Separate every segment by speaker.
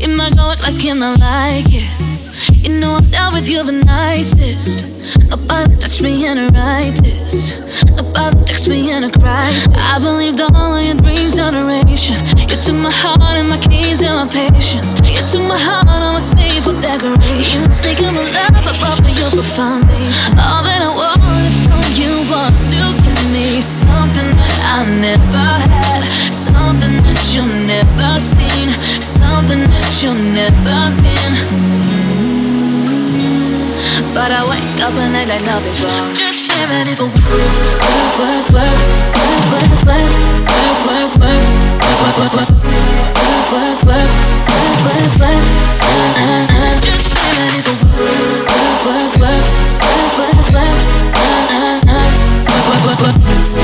Speaker 1: In my go like and I like it. You know I'm down with you the nicest. Nobody touched me in a righteous. Nobody touched me in a crisis. I believed all of your dreams generation. You took my heart and my keys and my patience. You took my heart, I'm a slave for decoration. You mistaken my love, I brought for you for foundation. All that I wanted from you was to give me something that I never had, something that you've never seen, something that you've never been. But I wake up and I like nothing's wrong. Just get ready for work, work, work, work, work, work, work, work, work, work, work, work, work, work, work. Just get ready for work, work, work, work, work, work, work, work,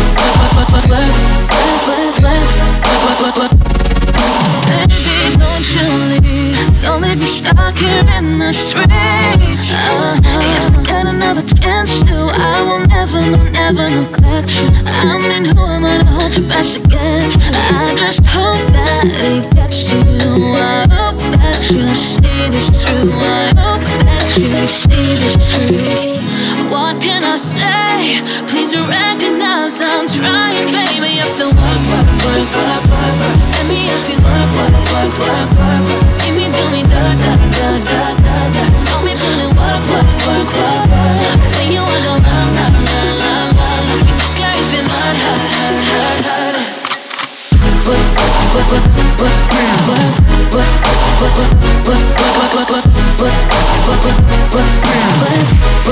Speaker 1: work, work, work. Baby, don't you leave. Don't leave me stuck here in the streets. If I get another chance to, I will never, no, never neglect you. I mean, who am I to hold you best against? I just hope that it gets to you. I hope that you see this through. I hope that you see this through. What can I say? Please recognize I'm trying, baby. You have to work, work, work, work, work, work. Send me if you work, work, work, work, work, work. See me do me da da da da da da. Saw me put in work, work, work, work, work. When you wanna la la la la la la. You don't care if it might hurt, hurt, hurt, hurt. Work, work, work, work, work, work, work, work, work, work, work, work, work, work,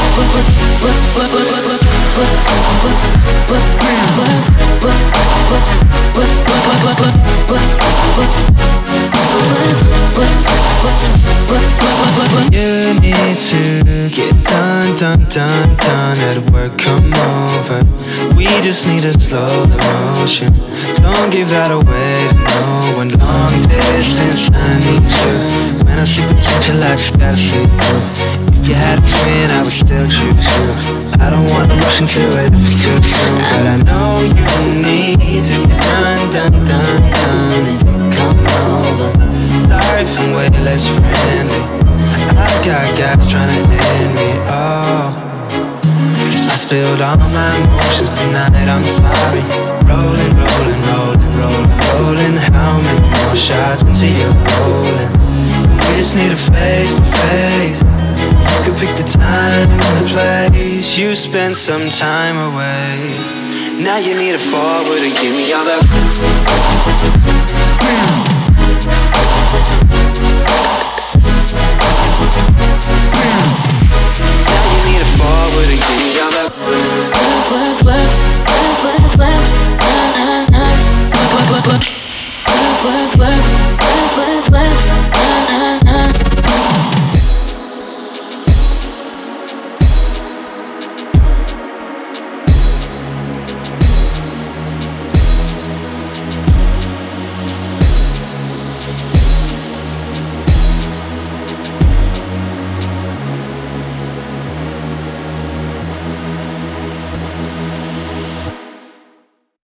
Speaker 2: You need to get done at work, come over. We just need to slow the motion. Don't give that away to no one. Long distance, I need you. When I see potential, I just gotta see through. If you had a twin, I would still choose you. I don't wanna rush into it if it's too soon, but I know you need to get done if you come over. Sorry if I'm way less friendly. I got guys trying to end me, oh. I spilled all my emotions tonight, I'm sorry. Rolling, rolling, rolling, rolling, rolling. How many more shots until you're rolling? We just need a face to face. You could pick the time and the place. You spent some time away. Now you need to forward and give me all that.